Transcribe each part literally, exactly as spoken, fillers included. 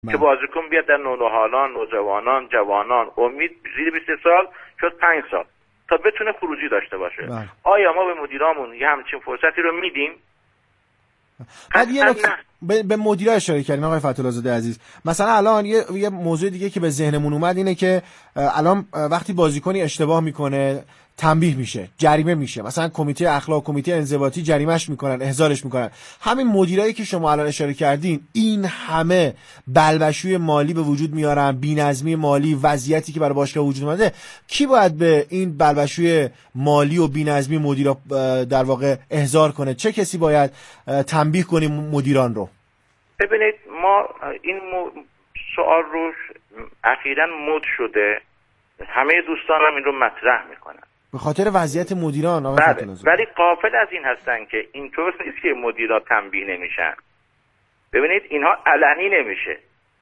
که بازیکن بیاد در نونهالان، نوجوانان، جوانان، امید زیر بیست سال شد پنج سال تا بتونه خروجی داشته باشه. بله. آیا ما به مدیرامون یه همچین فرصتی رو میدیم؟ بعد یه نکته به, به مدیرا اشاره کردیم آقای فتح‌الله زاده عزیز. مثلا الان یه یه موضوع دیگه که به ذهنمون اومد اینه که الان وقتی بازیکنی اشتباه میکنه تنبیه میشه، جریمه میشه، مثلا کمیته اخلاق، کمیته انضباطی جریمهش میکنن، احضارش میکنن. همین مدیرایی که شما الان اشاره کردین این همه بلبشوی مالی به وجود میارن، بی‌نظمی مالی، وضعیتی که برای باشگاه وجود اومده، کی باید به این بلبشوی مالی و بی‌نظمی مدیرا در واقع احضار کنه؟ چه کسی باید تنبیه کنیم مدیران رو؟ ببینید ما این سوال رو اخیراً مد شده، همه دوستانم این رو مطرح میکنن به خاطر وضعیت مدیران. آقای بله. ولی غافل از این هستن که اینطور نیست که مدیرا تنبیه نمیشن. ببینید اینها علنی نمیشه.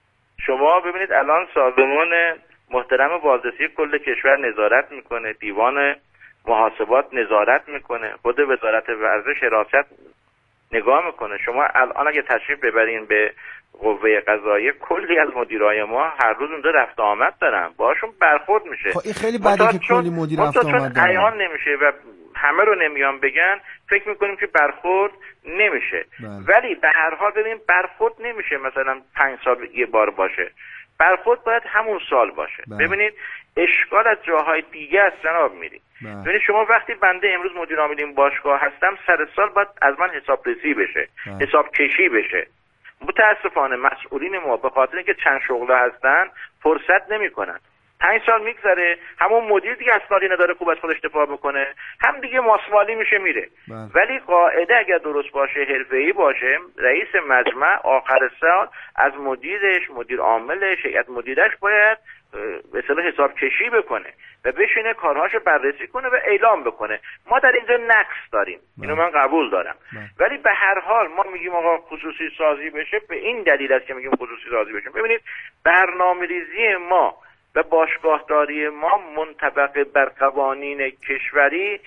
شما ببینید الان سازمان محترم بازرسی کل کشور نظارت میکنه، دیوان محاسبات نظارت میکنه، خود وزارت ورزش حراست نگاه میکنه. شما الان اگه تشریف ببرین به قوه قضاییه کلی از مدیرای ما هر روز اونجا رفت آمد دارن، باهاشون برخورد میشه. خب این خیلی بده که کلی مدیر رفت آمد دارن. عیان نمیشه و همه رو نمیان بگن، فکر میکنیم که برخورد نمیشه. بله. ولی به هر حال ببین برخورد نمیشه مثلا پنج سال یه بار باشه، برخورد باید همون سال باشه. بله. ببینید اشکال از جاهای دیگه است جناب میری. ببینید بله. شما وقتی بنده امروز مدیر عامل این باشگاه هستم، سر سال باید از من حسابرسی بشه، بله. حساب کشی بشه. متاسفانه مسئولین ما به خاطر اینکه چند شغله هستن فرصت نمیکنن. پنج سال میگذره همون مدیر دیگه اسنادی نداره خوب از خودش دفاع بکنه، هم دیگه ماسوالی میشه میره. بله. ولی قاعده اگر درست باشه، حرفه‌ای باشه، رئیس مجمع آخر سال از مدیرش، مدیر عاملش، هیئت مدیرش باید به اصطلاح حساب کشی بکنه و بشینه کارهاشو بررسی کنه و اعلام بکنه. ما در اینجا نقص داریم. بله. اینو من قبول دارم. بله. ولی به هر حال ما میگیم آقا خصوصی سازی بشه، به این دلیل است که میگیم خصوصی سازی بشه. ببینید برنامه‌ریزی ما و باشگاهداری ما منطبق بر قوانین کشوری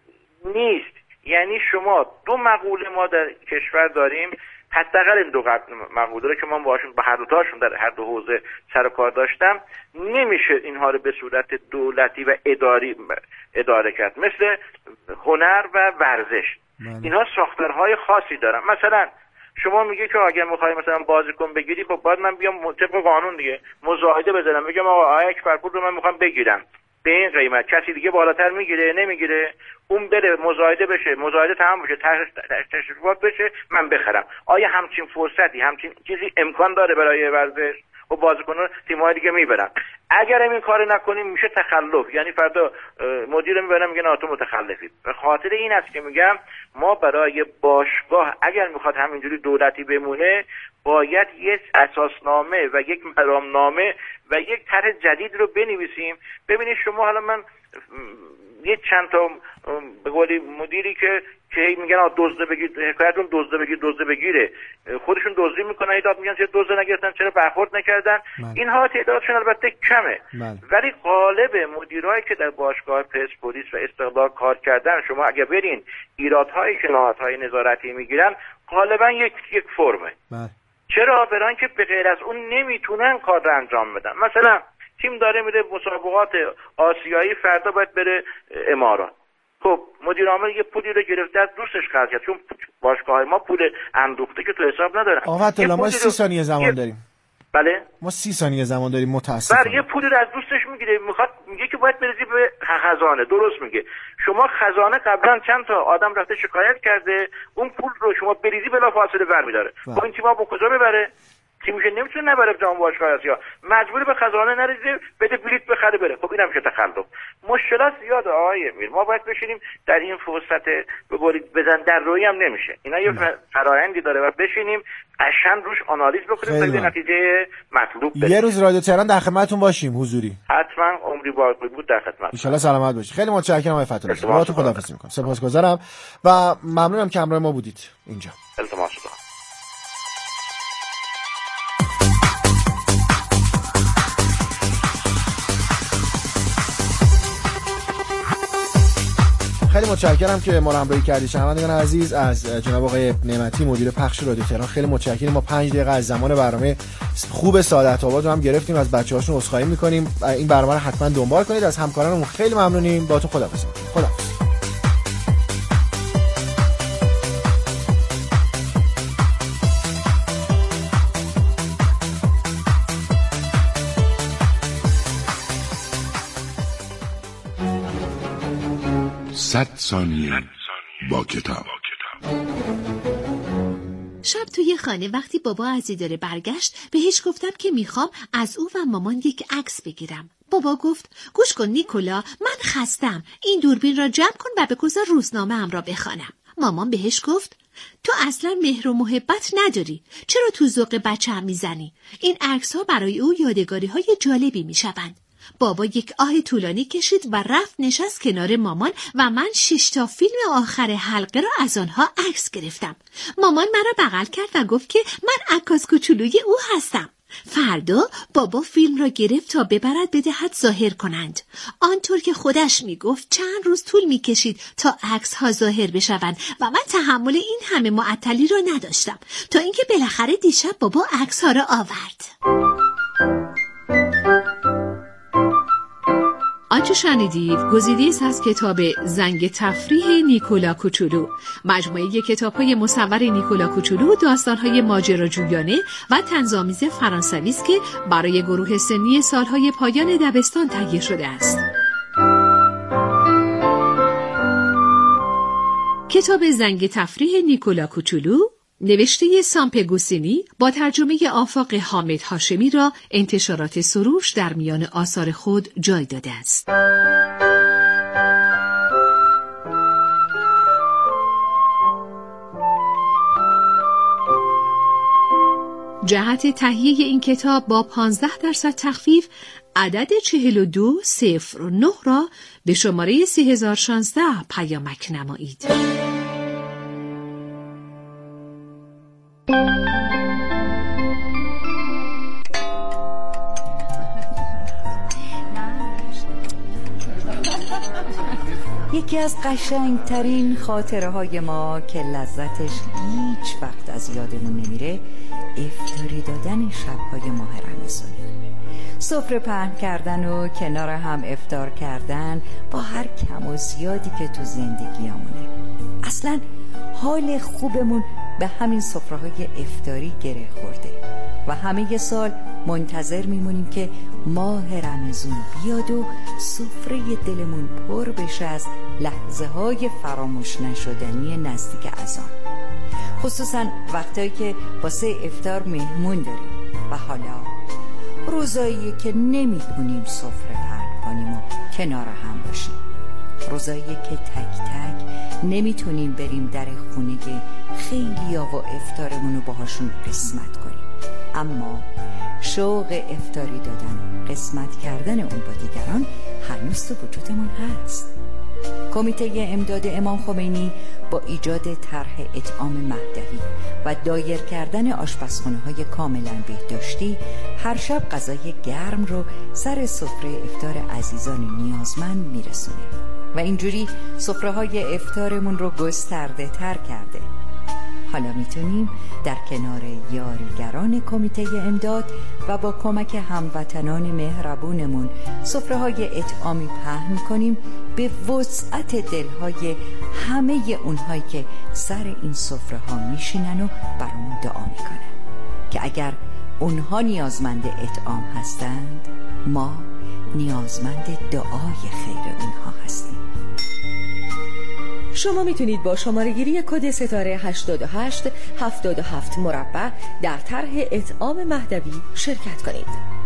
نیست. یعنی شما دو مقوله ما در کشور داریم، حداقل این دو مقوله رو که من باهاشون با هر دو تاشون در هر دو حوزه سر و کار داشتم، نمیشه اینها رو به صورت دولتی و اداری اداره کرد. مثل هنر و ورزش، من. اینها ساختارهای خاصی دارن. مثلا شما میگه که اگه میخوای مثلا بازیکن بگیری، خب باید من بیام طبق قانون دیگه مزایده بذارم، بگم آقا آیا اکبرپور رو من میخوام بگیرم به این قیمت، کسی دیگه بالاتر میگیره نمیگیره، اون بره مزایده بشه، مزایده تمام بشه، تشریفات بشه، من بخرم. آیا همچین فرصتی، همچین چیزی امکان داره برای ورزش؟ و بازیکن‌ها تیم‌های دیگه میبرن. اگر این کار نکنیم میشه تخلف، یعنی فردا مدیر میبرن میگن تو متخلفید. به خاطر این است که میگم ما برای باشگاه اگر میخواد همینجوری دولتی بمونه، باید یک اساسنامه و یک مرامنامه و یک طرح جدید رو بنویسیم. ببینید شما حالا من یه چند تا به قولی مدیری که که میگن دزده بگیر، حکایتون دزده بگیر دزده بگیره، خودشون دزدی میکنن، ایداد میگن چرا دزده نگرفتن، چرا برخورد نکردن. من. اینها تعدادشون البته کمه. من. ولی غالب مدیرایی که در باشگاه پرسپولیس و استقلال کار کردن، شما اگه برین ایرادهایی که نهادهای نظارتی میگیرن غالبا یک یک فرمه. من. چرا؟ برای اینکه به غیر از اون نمیتونن کار رو انجام بدن. مثلا تیم داره میره مسابقات آسیایی، فردا باید بره امارات. خب مدیر عامل یه پولی رو گرفته از دوستش خرج کرد، چون باشگاه ما پول اندوخته که تو حساب ندارن. آقا الله ما سی ثانیه زمان داریم. بله ما سی ثانیه زمان داریم متاسفانه. بله یه پولی رو از دوستش میگیره، میخواد میگه که باید بریزی به خزانه. درست میگه. شما خزانه قبلا چند تا آدم رفته شکایت کرده، اون پول رو شما بریزی بلافاصله برمی‌داره. خب این تیم‌ها با کجا ببره؟ تیمش نمیتونه نبره جام باشگاه آسیا، مجبوری به خزانه نریزه، بده بلیط بخره بره. خب اینم که تخلف. مشکلات زیاده آقای میر. ما باید بشینیم در این فرصت به قولی بزن در روی هم نمیشه. اینا یه فرآیندی داره و بشینیم قشنگ روش آنالیز بکنیم تا به نتیجه مطلوب برسیم. یه روز رادیو تهران در خدمتتون باشیم حضوری. حتما عمری باقی بود در خدمت. ان شاء الله سلامت باشید. خیلی متشکرم آقای فتح‌الله. باهاتون خداحافظی می‌کنم. سپاسگزارم و ممنونم که همراه ما بودید اینجا. التماس می‌کنم. خیلی متشکرم که ما رو همراهی کردید. شنوندگان عزیز، از جناب آقای نعمتی مدیر پخش رادیو تهران خیلی متشکریم. ما پنج دقیقه از زمان برنامه خوب سعادت آباد رو هم گرفتیم، از بچه‌هاشون عذرخواهی می‌کنیم. این برنامه رو حتما دنبال کنید. از همکارانمون خیلی ممنونیم. با تو خداحافظ. خداحافظ. صد ثانیه با کتاب. شب توی خانه وقتی بابا از اداره برگشت بهش گفتم که میخوام از او و مامان یک عکس بگیرم. بابا گفت گوش کن نیکولا، من خستم، این دوربین را جمع کن و بگذار روزنامه ام را بخوانم. مامان بهش گفت تو اصلا مهر و محبت نداری، چرا تو ذوق بچه هم میزنی؟ این عکس ها برای او یادگاری های جالبی میشوند. بابا یک آه طولانی کشید و رفت نشست کنار مامان و من شش تا فیلم آخر حلقه را از آنها عکس گرفتم. مامان مرا بغل کرد و گفت که من عکاس کوچولوی او هستم. فردا بابا فیلم را گرفت تا ببرد بدهد ظاهر کنند. آنطور که خودش میگفت چند روز طول میکشید تا عکس ها ظاهر بشوند و من تحمل این همه معطلی را نداشتم تا اینکه بالاخره دیشب بابا عکس ها را آورد. آنچه شنیدید گزیده است از کتاب زنگ تفریح نیکولا کوچولو، مجموعه کتاب‌های مصور نیکولا کوچولو، داستان‌های ماجراجویانه و طنزآمیز فرانسوی است که برای گروه سنی سال‌های پایان دبستان تهیه شده است. کتاب زنگ تفریح نیکولا کوچولو نوشته سامپگوسینی با ترجمه آفاق حامد هاشمی را انتشارات سروش در میان آثار خود جای داده است. جهت تهیه این کتاب با پانزده درصد تخفیف عدد چهل و دو صفر نه را به شماره سه هزار و شانزده پیامک نمایید. یکی از قشنگترین خاطره های ما که لذتش هیچ وقت از یادمون نمیره افطاری دادن شبهای ماه رمضان، سفره پهن کردن و کنار هم افطار کردن با هر کم و زیادی که تو زندگیامونه. اصلا حال خوبمون به همین سفره‌های افطاری گره خورده و همه ی سال منتظر میمونیم که ماه رمضان بیاد و سفره دلمون پر بشه از لحظه های فراموش نشدنی نزدیک اذان، خصوصا وقتایی که واسه افطار مهمون داریم و حالا روزایی که نمیتونیم سفره پهن کنیم و کنار هم باشیم، روزایی که تک تک نمیتونیم بریم در خونه خیلیا و افطارمون رو باهاشون قسمت کنیم، اما شوق افطاری دادن و قسمت کردن اون با دیگران هنوز تو وجودمون هست. کمیته امداد امام خمینی با ایجاد طرح اطعام مهدوی و دایر کردن آشپزخانه‌های کاملا بهداشتی هر شب غذای گرم رو سر سفره افطار عزیزان نیازمند میرسونه و اینجوری سفره‌های افطارمون رو گسترده تر کرده. حالا میتونیم در کنار یاریگران کمیته امداد و با کمک هموطنان مهربونمون سفره‌های اطعامی پهن کنیم به وسعت دلهای همه اونهایی که سر این سفره‌ها میشینن و برامون دعا میکنن که اگر اونها نیازمند اطعام هستند ما نیازمند دعای خیر اونها هستیم. شما میتونید با شماره‌گیری کد ستاره هشتاد و هشت هفتاد و هفت مربع در طرح اطعام مهدوی شرکت کنید.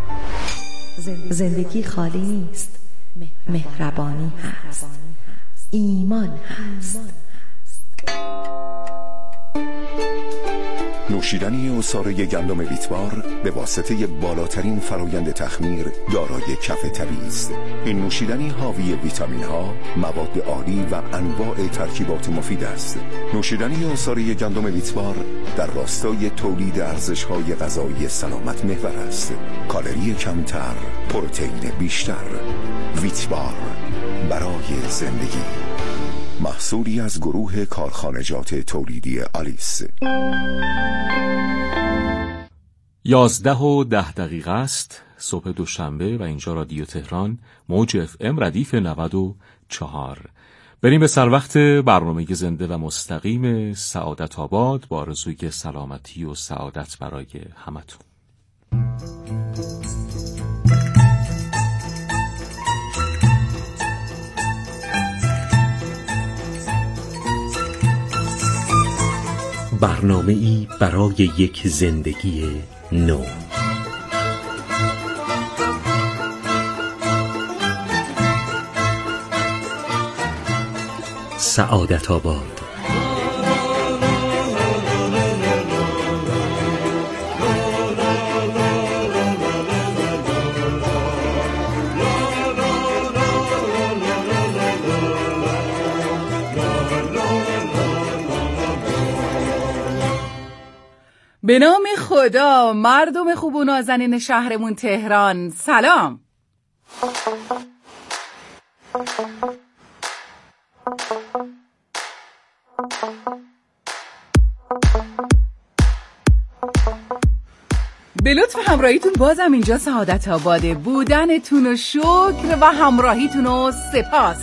زندگی خالی نیست، مهربانی هست، ایمان هست. نوشیدنی عصاره گندم ویتبار به واسطه بالاترین فرایند تخمیر دارای کف طبیعی است. این نوشیدنی حاوی ویتامین ها، مواد عالی و انواع ترکیبات مفید است. نوشیدنی عصاره گندم ویتبار در راستای تولید ارزش های غذایی سلامت محور است. کالری کمتر، پروتئین بیشتر. ویتبار برای زندگی. محصولی از گروه کارخانجات تولیدی آلیس. یازده و ده دقیقه است صبح دوشنبه و اینجا رادیو تهران، موج اف ام ردیف نود و چهار. بریم به سر وقت برنامه زنده و مستقیم سعادت آباد با آرزوی سلامتی و سعادت برای همتون. برنامه‌ای برای یک زندگی نو. سعادت آباد. به نام خدا، مردم خوب و نازنین شهرمون تهران، سلام. به لطف همراهیتون بازم اینجا سعادت آباده. بودنتون و شکر و همراهیتون و سپاس.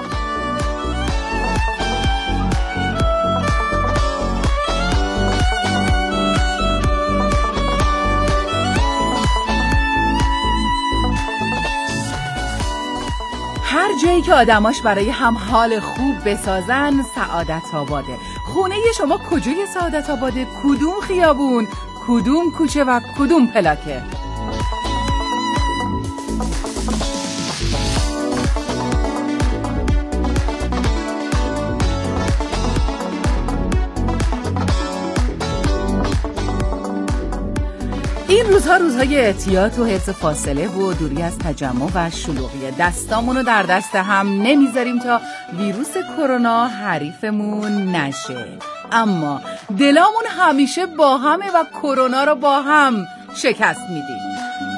هر جایی که آدماش برای هم حال خوب بسازن سعادت آباده. خونه شما کجای سعادت آباده؟ کدوم خیابون؟ کدوم کوچه و کدوم پلاکه؟ این روزها روزهای احتیاط و حفظ فاصله و دوری از تجمع و شلوغی. دستامونو در دست هم نمیذاریم تا ویروس کرونا حریفمون نشه، اما دلامون همیشه با همه و کرونا رو با هم شکست میدیم.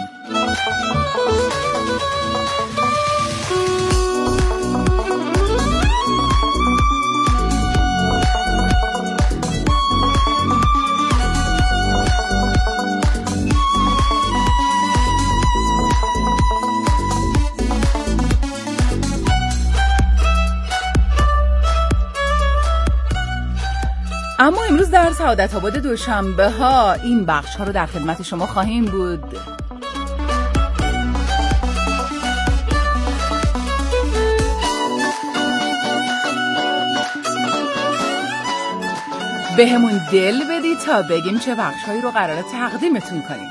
اما امروز در سعادت آباد دوشنبه ها این بخش ها رو در خدمت شما خواهیم بود. بهمون دل بدید تا بگیم چه بخش هایی رو قراره تقدیمتون کنیم.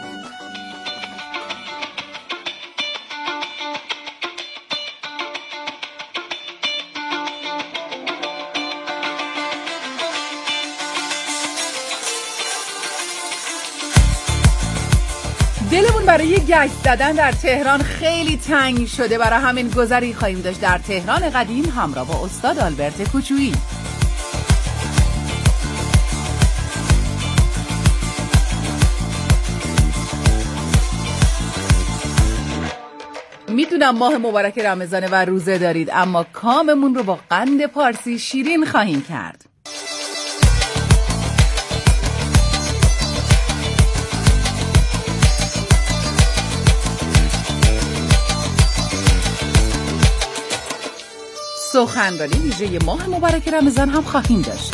دلمون برای گشت زدن در تهران خیلی تنگ شده، برای همین گذری خواهیم داشت در تهران قدیم همراه با استاد آلبرت کوچویی. میدونم ماه مبارک رمضان و روزه دارید، اما کاممون رو با قند پارسی شیرین خواهیم کرد. سخنرانی ویژه ماه مبارک رمضان هم خواهیم داشت.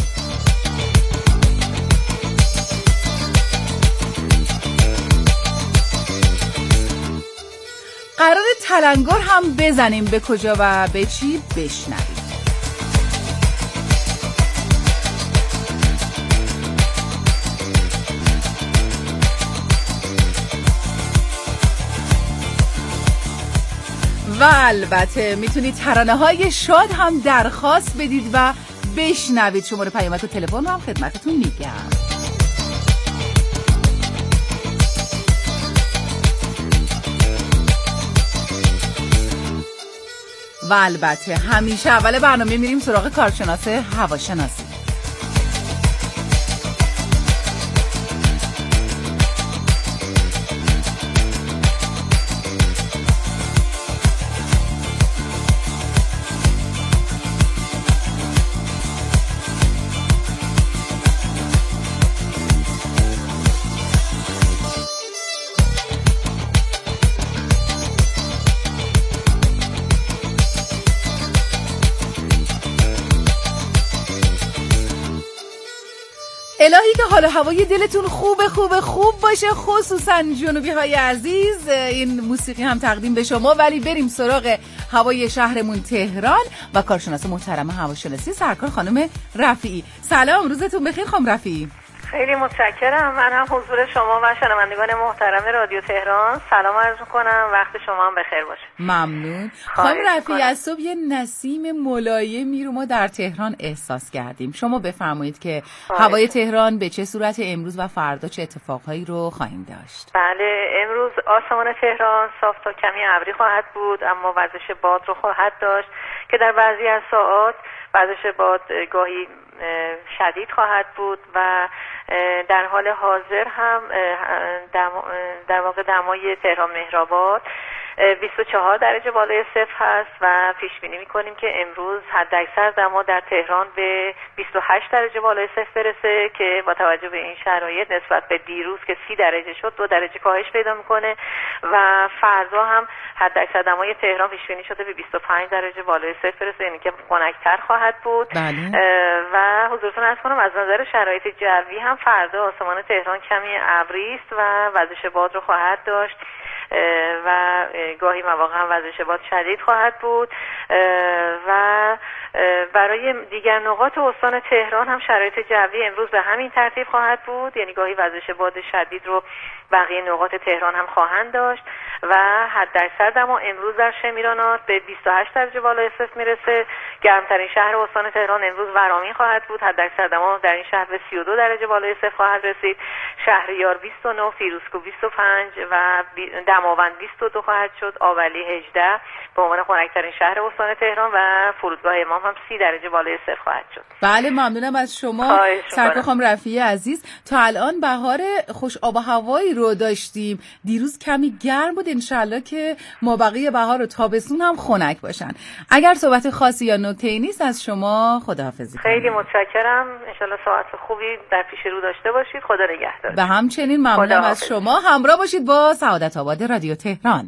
قرار تلنگر هم بزنیم، به کجا و به چی بشنویم. و البته میتونید ترانه های شاد هم درخواست بدید و بشنوید. شماره پیامک و تلفن رو هم خدمتتون میگم. و البته همیشه اول برنامه میریم سراغ کارشناس هواشناسی. الهی که حال هوای دلتون خوب خوب خوب باشه، خصوصا جنوبی های عزیز. این موسیقی هم تقدیم به شما. ولی بریم سراغ هوای شهرمون تهران و کارشناس محترم هواشناسی سرکار خانم رفیعی. سلام، روزتون بخیر خانم رفیعی. خیلی متشکرم. من هم حضور شما و شنوندگان محترم رادیو تهران سلام عرض می‌کنم. وقت شما هم بخیر باشه. ممنون. خانم رفیعی، از صبح یه نسیم ملایمی رو ما در تهران احساس کردیم. شما بفرمایید که هوای تهران به چه صورت امروز و فردا چه اتفاقهایی رو خواهیم داشت؟ بله، امروز آسمان تهران صاف تا کمی ابری خواهد بود، اما وزش باد رو خواهد داشت که در بعضی از ساعات وزش باد گاهی شدید خواهد بود و در حال حاضر هم در واقع دمای تهران مهرآباد بیست و چهار درجه بالای صفر هست و پیش بینی می‌کنیم که امروز حداکثر دما در تهران به بیست و هشت درجه بالای صفر برسه که با توجه به این شرایط نسبت به دیروز که سی درجه شد دو درجه کاهش پیدا می‌کنه و فردا هم حداکثر دمای تهران پیش بینی شده به بیست و پنج درجه بالای صفر برسه، یعنی که خنک‌تر خواهد بود. بله. و حضورتون عرض کنم از نظر شرایط جوی هم فردا آسمان تهران کمی ابری است و وزش باد رو خواهد داشت و گاهی مواقع هم وزش باد شدید خواهد بود و برای دیگر نقاط استان تهران هم شرایط جوی امروز به همین ترتیب خواهد بود، یعنی گاهی وزش باد شدید رو بقیه نقاط تهران هم خواهند داشت و حداکثر دما امروز در شمیرانات به بیست و هشت درجه بالای صفر میرسه. گرمترین شهر استان تهران امروز ورامین خواهد بود، حداکثر دما در این شهر به سی و دو درجه بالای صفر خواهد رسید. شهریار بیست و نه، فیروزکوه بیست و پنج و دماوند بیست و دو خواهد شد. آولی هجده به عنوان خنک‌ترین شهر استان تهران و فرودگاه امام هم سی درجه بالای صفر خواهد شد. بله، ممنونم از شما سرکار خانم رفیعی عزیز. تا الان بهار خوش آب و هوایی رو داشتیم. دیروز کمی گرم بود، انشالله که مابقی بهار و تابستون هم خنک باشن. اگر صحبت خاصی یا نکته‌ای نیست از شما خداحافظی. خیلی متشکرم. انشالله ساعت خوبی در پیش رو داشته باشید. خدا نگهدار. به همچنین ممنونم از شما. همراه باشید با سعادت آباد رادیو تهران.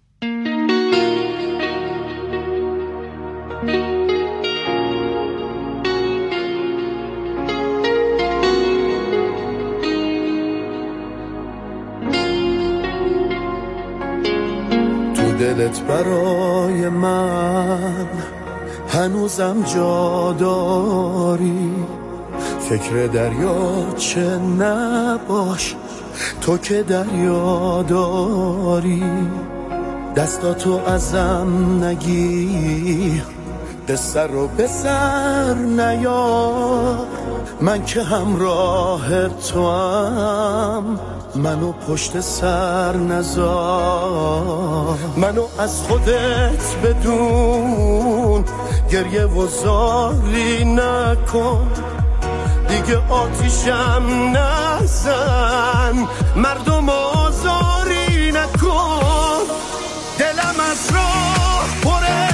دلت برای من هنوزم جا داری، فکر دریا چه نباش تو که دریا داری، دستاتو ازم نگیر، قصه رو به سر نیار، من که همراه تو هم منو پشت سر نذار، منو از خودت بدون گریه و زاری نکن، دیگه آتیشم نزن، مردم آزاری نکن، دلم از راه پره،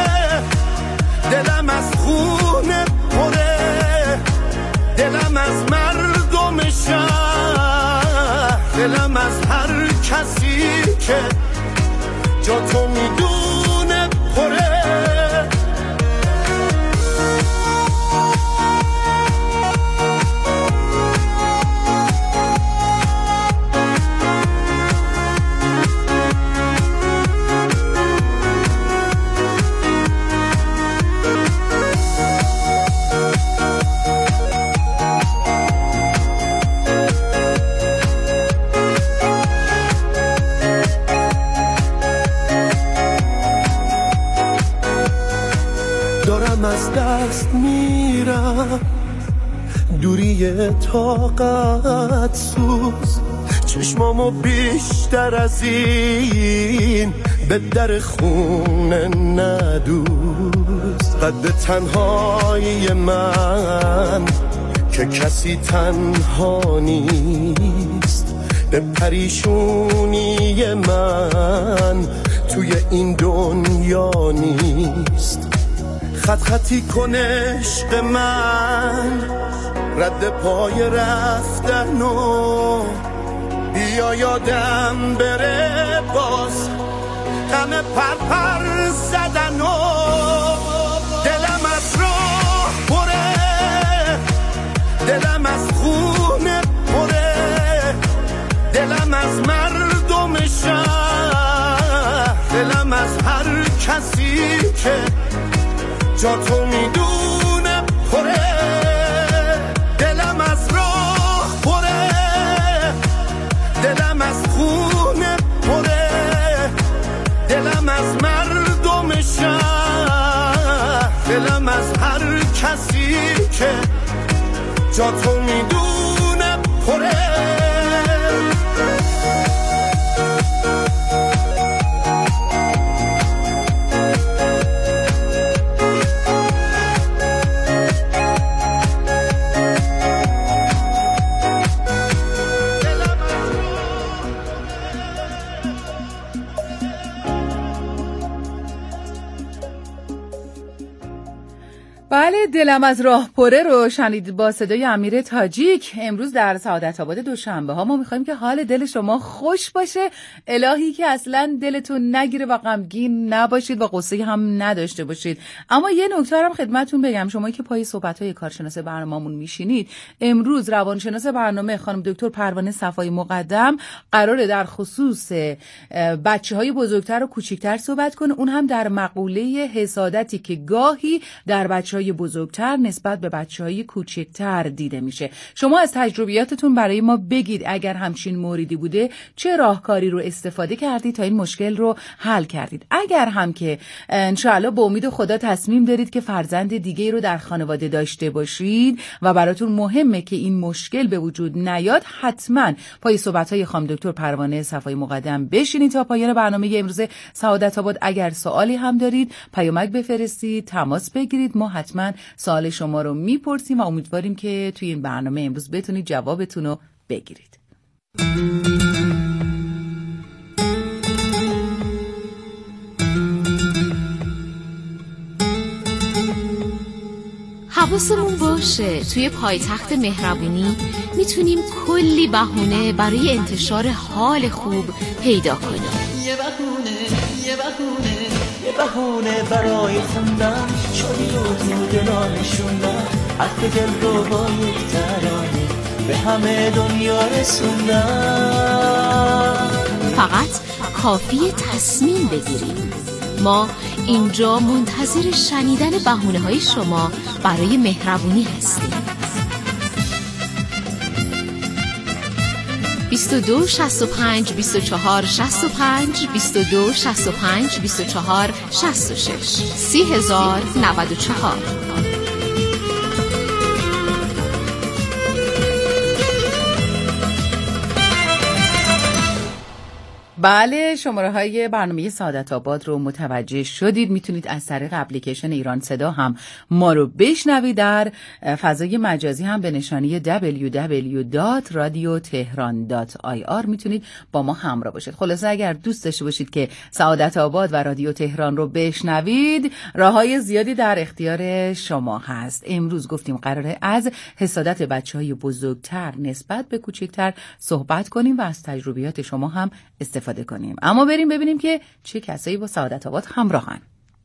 دلم از خونه پره، دلم از مردم شهر، دلم از هر کسی که جا تو میدونه پره. از دست میرم دوری طاقت سوز، چشمامو بیشتر از این به در خونه ندوز، قد تنهایی من که کسی تنها نیست، به پریشونی من توی این دنیا نیست، خط خطی کن عشق من، رد پای رفتن و بیا یادم بره باز غم پر پر زدن و دلم از راه پره، دلم از خون کسی که جا تو میدونه پره، دلم از راه پره، دلم از خونه پره، دلم از مردم شهر، دلم از هر کسی که جا تو میدونه پره. بله، دلم از راه پره رو شنید با صدای امیر تاجیک. امروز در سعادت آباد دوشنبه ها ما میخوایم که حال دل شما خوش باشه، الهی که اصلا دلتون نگیره و غمگین نباشید و قصه هم نداشته باشید. اما یه نکته هم خدمتتون بگم، شما که پای صحبت‌های کارشناس برنامه‌مون میشینید، امروز روانشناس برنامه خانم دکتر پروانه صفای مقدم قراره در خصوص بچه‌های بزرگتر و کوچیک‌تر صحبت کنه، اون هم در مقوله حسادتی که گاهی در بچه‌های بزرگتر نسبت به بچه‌های کوچکتر دیده میشه. شما از تجربیاتتون برای ما بگید اگر همچین موردی بوده چه راهکاری رو استفاده کردید تا این مشکل رو حل کردید. اگر هم که انشاءالله به امید خدا تصمیم دارید که فرزند دیگه رو در خانواده داشته باشید و براتون مهمه که این مشکل به وجود نیاد، حتما پای صحبت‌های خانم دکتر پروانه صفای مقدم بشینید تا پایان برنامه امروز سعادت آباد. اگر سوالی هم دارید پیامک بفرستید، تماس بگیرید، ما حتما سوال شما رو میپرسیم و امیدواریم که توی این برنامه امروز بتونید جوابتون رو بگیرید. حواسمون باشه توی پایتخت مهربونی میتونیم کلی بهونه برای انتشار حال خوب پیدا کنیم. یه بهونه یه بهونه یه بهونه برای خوندن شدی و تو دلا نشوندن، حرف دل رو با یک ترانه به همه دنیا رسوندن. فقط کافیه تصمیم بگیریم. ما اینجا منتظر شنیدن بهونه‌های شما برای مهربونی هستیم. بیست و دو شصت و پنج بیست و چهار شصت و پنج بیست و دو شصت و پنج بیست و چهار شصت و شش سی هزار نود و چهار. بله، شماره های برنامه سعادت آباد رو متوجه شدید. میتونید از طریق اپلیکیشن ایران صدا هم ما رو بشنوید. در فضای مجازی هم به نشانی دبلیو دبلیو دبلیو دات رادیو تهران دات آی آر میتونید با ما همراه باشید. خلاصه اگر دوست داشته باشید که سعادت آباد و رادیو تهران رو بشنوید، راههای زیادی در اختیار شما هست. امروز گفتیم قراره از حسادت بچه‌های بزرگتر نسبت به کوچکتر صحبت کنیم و از تجربیات شما هم استفاده کنیم. اما بریم ببینیم که چه کسایی با سعادت آباد همراهن.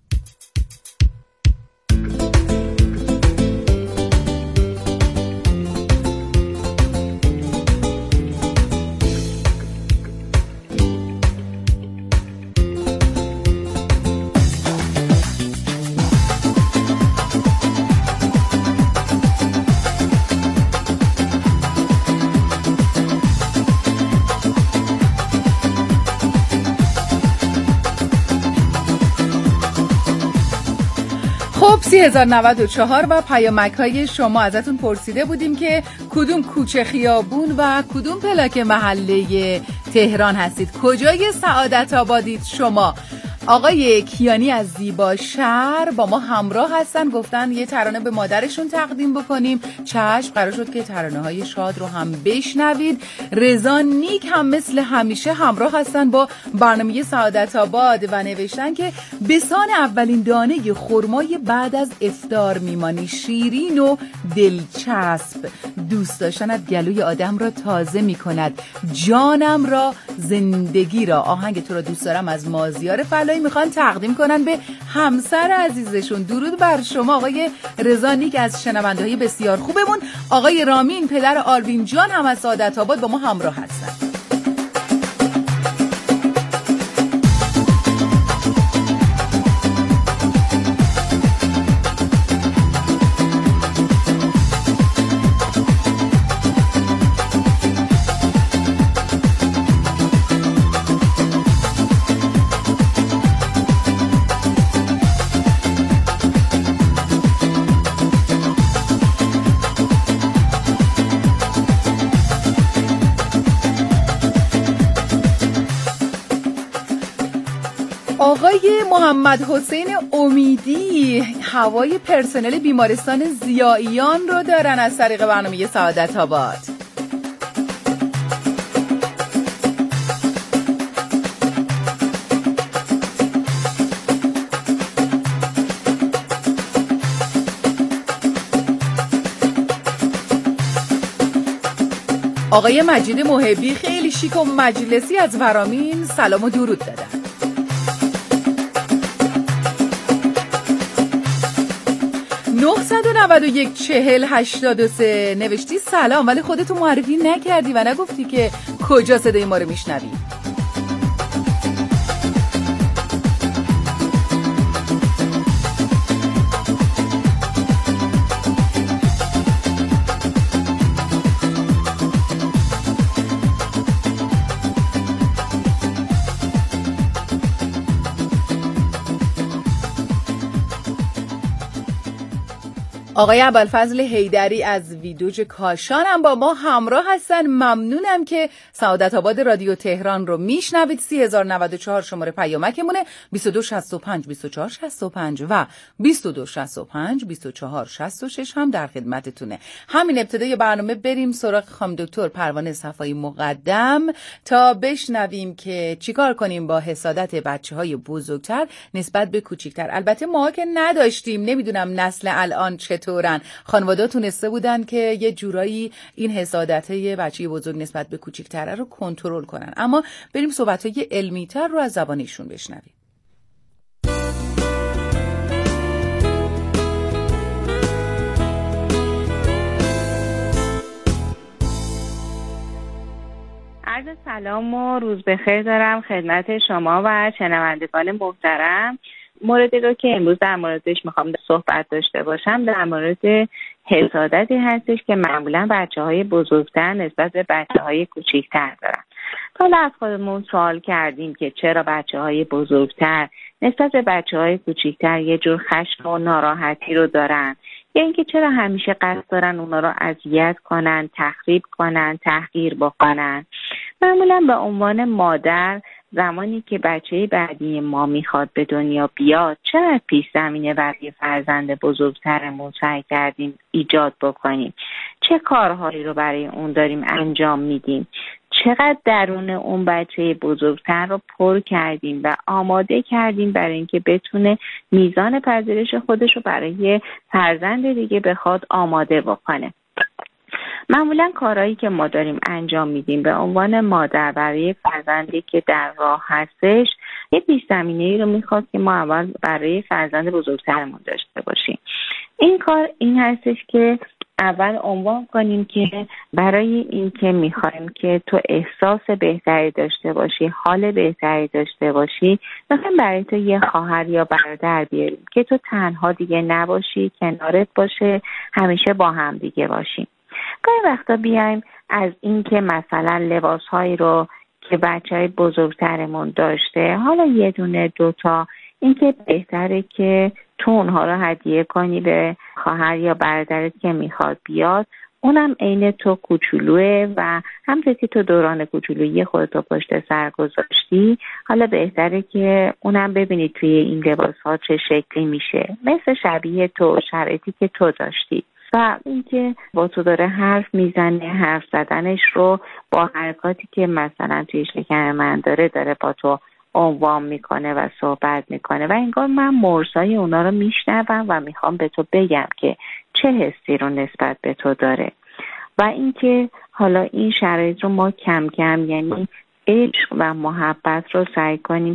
سی هزار نود و چهار و پیامک های شما ازتون پرسیده بودیم که کدوم کوچه خیابون و کدوم پلاک محله تهران هستید، کجای سعادت آبادید شما. آقای کیانی از زیبا شهر با ما همراه هستن، گفتن یه ترانه به مادرشون تقدیم بکنیم. چشم، قرار شد که ترانه های شاد رو هم بشنوید. رضا نیک هم مثل همیشه همراه هستن با برنامه سعادت آباد و نوشتن که بسان اولین دانه خرمای بعد از افطار میمانی، شیرین و دلچسب، دوست داشتنت گلوی آدم را تازه میکند، جانم را زندگی را. آهنگ تو را دوست دارم از مازیار فلایی میخوان تقدیم کنن به همسر عزیزشون. درود بر شما آقای رضا نیک از شنونده های بسیار خوبمون. آقای رامین پدر آلوین جان هم از سعادت آباد با ما همراه هستن. آقای محمد حسین امیدی هوای پرسنل بیمارستان ضیائیان رو دارن از طریق برنامه سعادت آباد. آقای مجید محبی خیلی شیک و مجلسی از ورامین سلام و درود دادن. نه نه یک چهل هشتاد و سه نوشتی سلام ولی خودتو معرفی نکردی و نگفتی که کجا صدای ما رو میشنوی. آقای ابوالفضل حیدری از ویدوج کاشان هم با ما همراه هستن. ممنونم که سعادت آباد رادیو تهران رو میشنوید. سی هزار و نود و چهار شماره پیامکمونه، بیست و دو شصت و پنج بیست و چهار شصت و پنج و بیست و دو شصت و پنج بیست و چهار شصت و شش هم در خدمتتونه. همین ابتدای برنامه بریم سراغ خانم دکتر پروانه صفایی مقدم تا بشنویم که چیکار کنیم با حسادت بچه‌های بزرگتر نسبت به کوچیک‌تر. البته ما که نداشتیم، نمیدونم نسل الان چطور دورن. خانواده تونسته بودن که یه جورایی این حسادته بچه بزرگ نسبت به کوچیک‌تره رو کنترل کنن. اما بریم صحبت‌های علمی‌تر رو از زبان ایشون بشنویم. عرض سلام و روز بخیر دارم خدمت شما و شنوندگان محترم. موردی رو که امروز در موردش میخوام صحبت داشته باشم در مورد حسادتی هستش که معمولا بچه‌های بزرگتر نسبت به بچه‌های کوچیک‌تر دارن. حالا از خودمون سوال کردیم که چرا بچه‌های بزرگتر نسبت به بچه‌های کوچیک‌تر یه جور خشم و ناراحتی رو دارن، یا اینکه چرا همیشه قصد دارن اونا رو اذیت کنن، تخریب کنن، تحقیر بکنن. معمولا به عنوان مادر زمانی که بچه بعدی ما میخواد به دنیا بیاد چقدر پیش زمینه برای فرزند بزرگترمون سعی کردیم ایجاد بکنیم، چه کارهایی رو برای اون داریم انجام میدیم، چقدر درون اون بچه بزرگتر رو پر کردیم و آماده کردیم برای اینکه بتونه میزان پذیرش خودش رو برای فرزند دیگه بخواد آماده بکنه. معمولا کارهایی که ما داریم انجام میدیم به عنوان مادر برای فرزندی که در راه هستش یه پیش زمینه‌ای رو میخواد که ما اول برای فرزند بزرگترمون داشته باشیم. این کار این هستش که اول عنوان کنیم که برای این که میخوایم که تو احساس بهتری داشته باشی، حال بهتری داشته باشی، مثلا برای تو یه خواهر یا برادر بیاریم که تو تنها دیگه نباشی، کنارت باشه، همیشه با هم دیگه باشیم. گاهی وقتا بیایم از این که مثلا لباسهایی رو که بچه‌های بزرگترمون داشته، حالا یه دونه دوتا، این که بهتره که تو اونها رو هدیه کنی به خواهر یا برادرت که میخواد بیاد، اونم عین تو کوچولوه و همونطور که تو دوران کوچولویی خودتو پشت سر گذاشتی، حالا بهتره که اونم ببینی توی این لباس‌ها چه شکلی میشه، مثل شبیه تو، شرایطی که تو داشتی. و اینکه با تو داره حرف میزنه، حرف زدنش رو با حرکاتی که مثلا توی شکم من داره داره با تو عنوان میکنه و صحبت میکنه و انگار من مرزای اونا رو میشنوم و میخوام به تو بگم که چه حسی رو نسبت به تو داره. و اینکه حالا این شرایط رو ما کم کم، یعنی عشق و محبت رو سعی کنیم